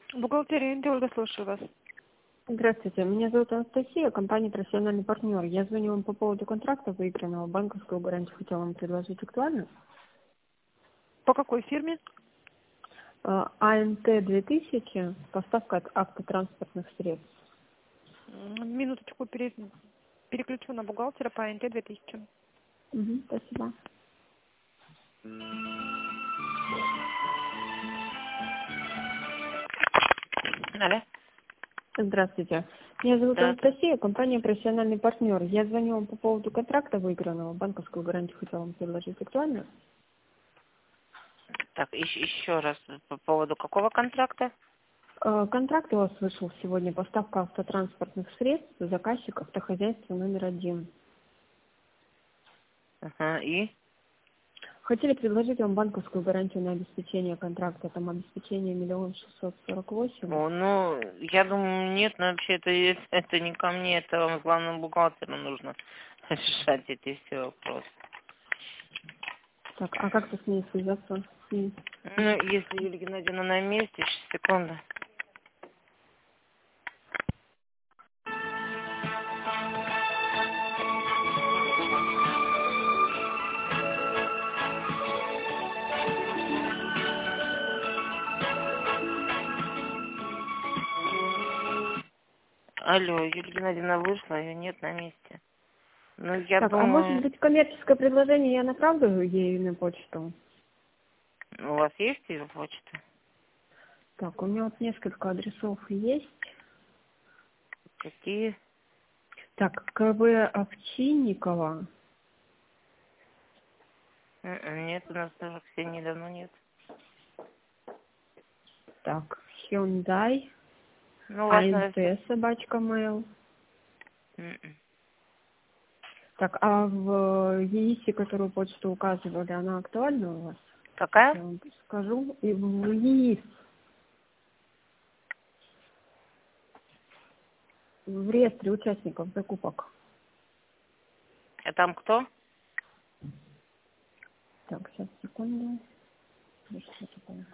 Бухгалтерия Ольга, слушаю вас. Здравствуйте, меня зовут Анастасия, компания «Профессиональный партнер». Я звоню вам по поводу контракта выигранного. Банковскую гарантию хотела вам предложить. Актуально? По какой фирме? АМТ-2000, поставка от автотранспортных средств. Минуточку, переключу на бухгалтера по НТ 2000. Спасибо. Алло. Здравствуйте. Меня зовут Да. Анастасия, компания «Профессиональный партнер». Я звоню вам по поводу контракта выигранного. Банковскую гарантию хотела вам предложить. Актуально? Так, еще раз, по поводу какого контракта? Контракт у вас вышел сегодня. Поставка автотранспортных средств, заказчик автохозяйства №1. Ага, и? Хотели предложить вам банковскую гарантию на обеспечение контракта. Там обеспечение 1 648 000. О, ну, я думаю, нет, но вообще это не ко мне, это вам главному бухгалтеру нужно решать эти все вопросы. Так, а как-то с ней связаться? Ну, если Юлия Геннадьевна на месте, сейчас, секунду. Алло, Юлия Геннадьевна вышла, ее нет на месте. Ну, я Так, а может думаю, быть коммерческое предложение я направлю ей на почту? у вас есть ее почта? Так, у меня вот несколько адресов есть. Какие? Так, КВ Овчинникова. Нет, у нас тоже Ксении давно нет. Так, Hyundai, Ну, у вас, АНТ, наверное, собачка mail. м-м. Так, а в ЕИСе, которую почту указывали, она актуальна у вас? Какая? Я вам скажу. И в ЕИС, в реестре участников закупок. А там кто? Так, сейчас, секунду. Что такое?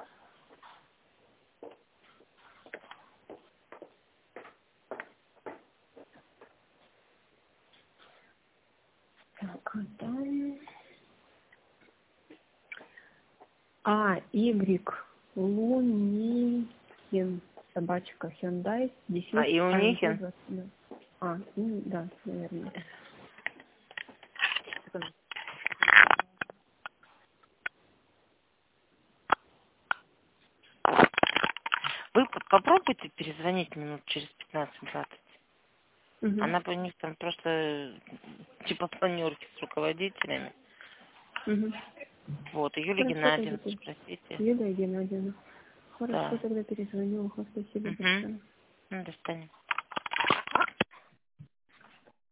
Так, а там... Y Лунихин, собачка Hyundai, А, дефис АМТ Ионихин? 20. Да, наверное. Секунду. Вы попробуйте перезвонить минут через 15-20. Угу. Она по них там просто типа планерки с руководителями. Угу. Вот, и Юлия Хорошо, тогда Геннадьевна спросите. Юлия Геннадьевна. Хорошо, Да. тогда перезвоню. Спасибо Угу. большое. Ну, до свидания.